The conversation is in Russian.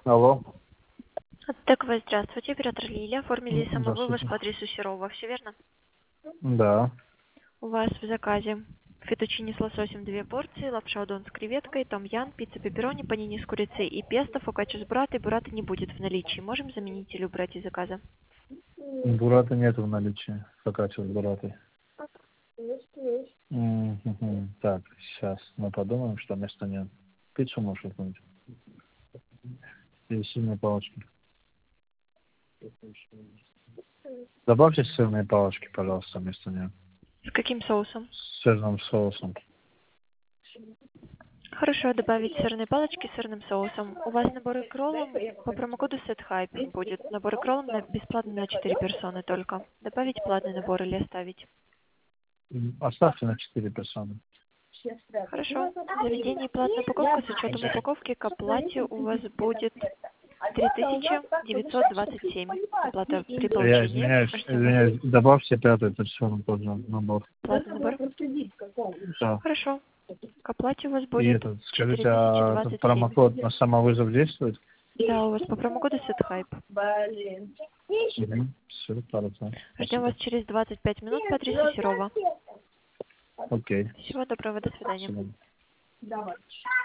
Алло. Так, вы здравствуйте, оператор Лилия. Оформили самовывоз Здравствуйте. по адресу Серова, все верно? Да. У вас в заказе фетучини с лососем 2 порции, лапша удон с креветкой, том-ян, пицца пепперони, панини с курицей и песто, фокаччо с буррата, и буррата не будет в наличии. Можем заменить или убрать из заказа? Бурата нету в наличии. Фокаччо с буратой. Так, сейчас мы подумаем, что вместо нет. Пиццу можешь отменить. И сырные палочки. Добавьте сырные палочки, пожалуйста, вместо нее. С каким соусом? С сырным соусом. Хорошо, добавить сырные палочки с сырным соусом. У вас наборы к роллам по промокоду SETHYPE будет. Наборы к роллам бесплатно на 4 персоны только. Добавить платный набор или оставить? Оставьте на 4 персоны. Хорошо. Заведение платная упаковка с учетом упаковки к оплате у вас будет 3927. Оплата при Я получении. Ждем вас. извиняюсь, добавьте 5-ю персону тоже набор. Платный набор? Да. Хорошо. К оплате у вас И будет этот, скажите, а этот 4027. промокод на самовызов действует? Да, у вас по промокоду SETHYPE. Все, хорошо. Ждем вас Спасибо. через 25 минут по адресу Серова. Окей. Всего доброго, до свидания. Спасибо.